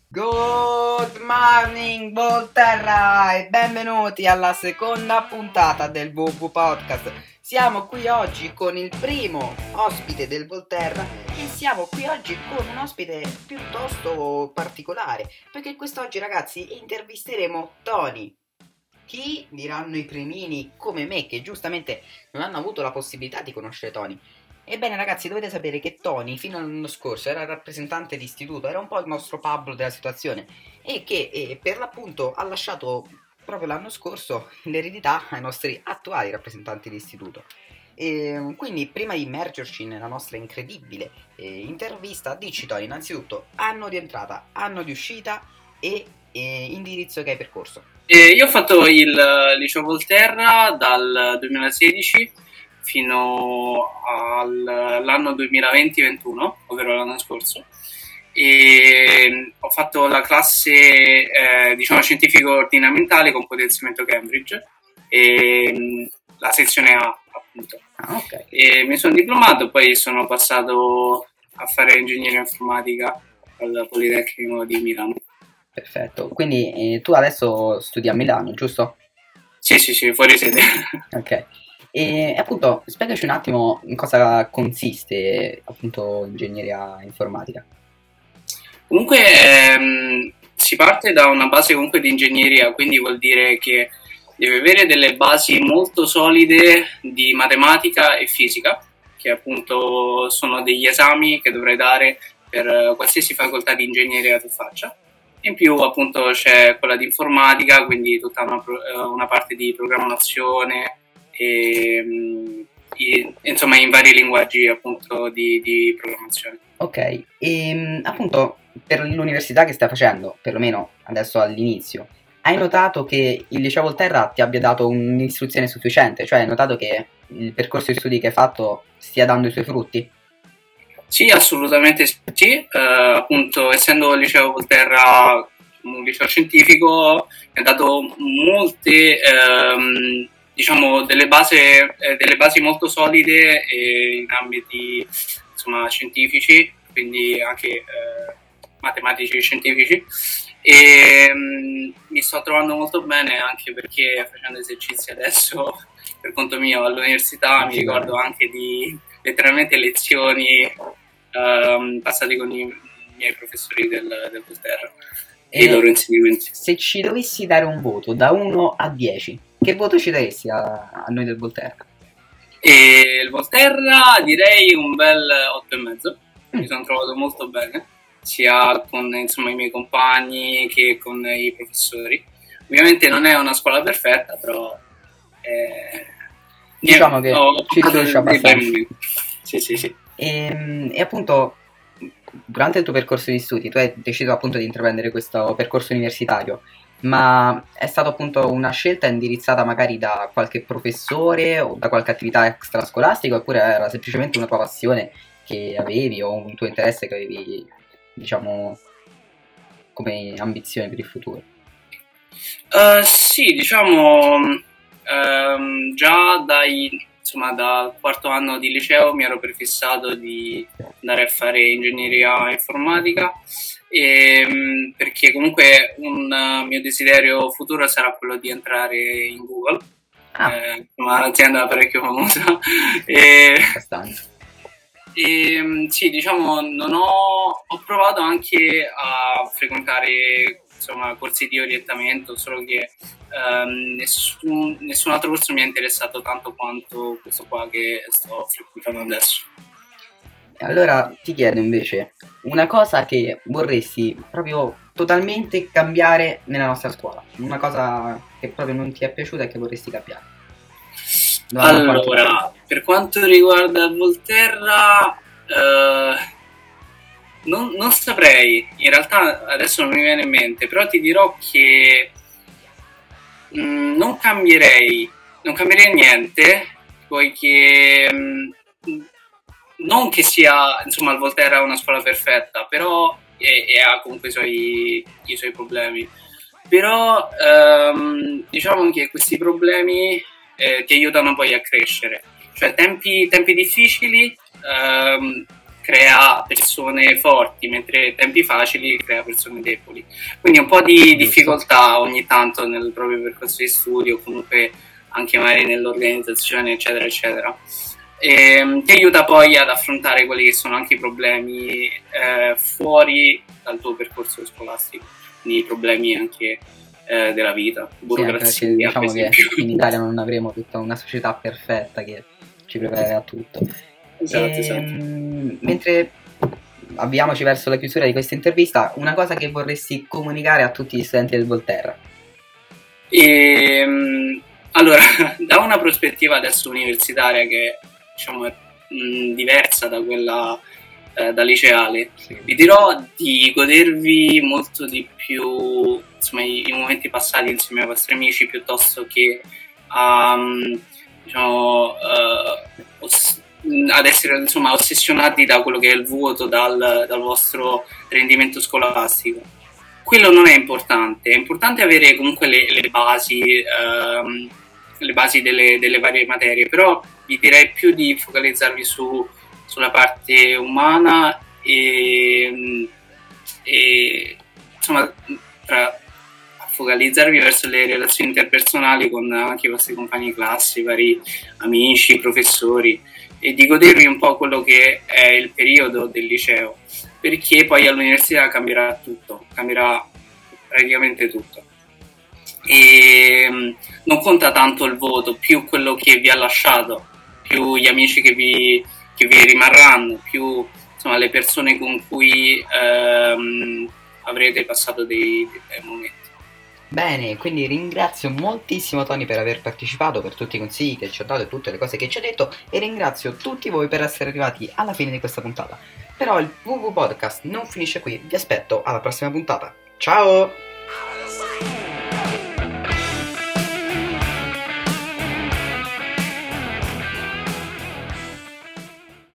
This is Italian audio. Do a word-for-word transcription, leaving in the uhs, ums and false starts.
Good morning Volterra e benvenuti alla seconda puntata del V V Podcast. Siamo qui oggi con il primo ospite del Volterra e siamo qui oggi con un ospite piuttosto particolare, perché quest'oggi, ragazzi, intervisteremo Tony. Chi diranno i primini come me che giustamente non hanno avuto la possibilità di conoscere Tony? Ebbene, ragazzi, dovete sapere che Tony fino all'anno scorso era il rappresentante di istituto, era un po' il nostro Pablo della situazione e che eh, per l'appunto ha lasciato proprio l'anno scorso l'eredità ai nostri attuali rappresentanti di istituto. E quindi, prima di immergerci nella nostra incredibile eh, intervista, dici Tony innanzitutto anno di entrata, anno di uscita e eh, indirizzo che hai percorso. Eh, io ho fatto il liceo Volterra dal duemilasedici fino all'anno duemilaventi ventuno, ovvero l'anno scorso, e ho fatto la classe eh, diciamo scientifico ordinamentale con potenziamento Cambridge e la sezione A, appunto. Ah, ok. E mi sono diplomato, poi sono passato a fare ingegneria informatica al Politecnico di Milano. Perfetto, quindi eh, tu adesso studi a Milano, giusto? Sì, sì, sì, fuori sede. Ok. E appunto, spiegaci un attimo in cosa consiste appunto ingegneria informatica. Comunque ehm, si parte da una base comunque di ingegneria, quindi vuol dire che deve avere delle basi molto solide di matematica e fisica, che appunto sono degli esami che dovrai dare per qualsiasi facoltà di ingegneria tu faccia. In più appunto c'è quella di informatica, quindi tutta una, una parte di programmazione e, e insomma in vari linguaggi appunto di, di programmazione. Ok, e appunto per l'università che stai facendo, perlomeno adesso all'inizio, hai notato che il liceo Volterra ti abbia dato un'istruzione sufficiente? Cioè hai notato che il percorso di studi che hai fatto stia dando i suoi frutti? Sì, assolutamente sì, eh, appunto essendo il liceo Volterra un liceo scientifico mi ha dato molte, ehm, diciamo, delle basi, eh, delle basi molto solide eh, in ambiti insomma scientifici, quindi anche eh, matematici e scientifici, e mh, mi sto trovando molto bene anche perché facendo esercizi adesso per conto mio all'università mi ricordo anche di letteralmente lezioni um, passate con i miei professori del, del Volterra e, e i loro insegnamenti. Se ci dovessi dare un voto da uno a dieci, che voto ci daresti a, a noi del Volterra? E il Volterra direi un bel otto e mezzo. Mm. Mi sono trovato molto bene sia con insomma i miei compagni che con i professori. Ovviamente non è una scuola perfetta, però eh, diciamo che oh, ci riesce abbastanza. Sì, sì, sì. E, e appunto durante il tuo percorso di studi tu hai deciso appunto di intraprendere questo percorso universitario, ma è stata appunto una scelta indirizzata magari da qualche professore o da qualche attività extrascolastica, oppure era semplicemente una tua passione che avevi o un tuo interesse che avevi, diciamo, come ambizione per il futuro? Uh, sì, diciamo um, già dai insomma dal quarto anno di liceo mi ero prefissato di andare a fare ingegneria informatica e, perché comunque un uh, mio desiderio futuro sarà quello di entrare in Google, ah. eh, un'azienda parecchio famosa e, e sì, diciamo non ho, ho provato anche a frequentare insomma corsi di orientamento, solo che um, nessun, nessun altro corso mi ha interessato tanto quanto questo qua che sto frequentando adesso. Allora ti chiedo invece una cosa che vorresti proprio totalmente cambiare nella nostra scuola, una cosa che proprio non ti è piaciuta e che vorresti cambiare. Allora, per quanto riguarda Volterra uh, Non, non saprei, in realtà adesso non mi viene in mente, però ti dirò che mh, non cambierei, non cambierei niente, poiché mh, non che sia, insomma, il Volterra una scuola perfetta, però e, e ha comunque i suoi, i suoi problemi, però ehm, diciamo che questi problemi eh, ti aiutano poi a crescere, cioè tempi, tempi difficili ehm, crea persone forti, mentre tempi facili crea persone deboli. Quindi un po' di difficoltà ogni tanto nel proprio percorso di studio, comunque anche magari nell'organizzazione, eccetera, eccetera. E ti aiuta poi ad affrontare quelli che sono anche i problemi eh, fuori dal tuo percorso scolastico, quindi i problemi anche eh, della vita, burocrazia. Sì, diciamo che in Italia non avremo tutta una società perfetta che ci prepara a tutto. Esatto, e, esatto. Mh, mentre avviamoci verso la chiusura di questa intervista, una cosa che vorresti comunicare a tutti gli studenti del Volterra? E, allora, da una prospettiva adesso universitaria che diciamo è mh, diversa da quella eh, da liceale, sì. Vi dirò di godervi molto di più insomma i, i momenti passati insieme ai vostri amici, piuttosto che um, diciamo uh, oss- ad essere insomma ossessionati da quello che è il voto, dal, dal vostro rendimento scolastico. Quello non è importante, è importante avere comunque le, le basi um, le basi delle, delle varie materie, però vi direi più di focalizzarvi su, sulla parte umana e, e insomma tra, focalizzarvi verso le relazioni interpersonali con anche i vostri compagni di classe, i vari amici, professori, e di godervi un po' quello che è il periodo del liceo, perché poi all'università cambierà tutto, cambierà praticamente tutto. E non conta tanto il voto, più quello che vi ha lasciato, più gli amici che vi, che vi rimarranno, più insomma le persone con cui ehm, avrete passato dei, dei momenti. Bene, quindi ringrazio moltissimo Tony per aver partecipato, per tutti i consigli che ci ha dato e tutte le cose che ci ha detto, e ringrazio tutti voi per essere arrivati alla fine di questa puntata. Però il W W Podcast non finisce qui, vi aspetto alla prossima puntata. Ciao!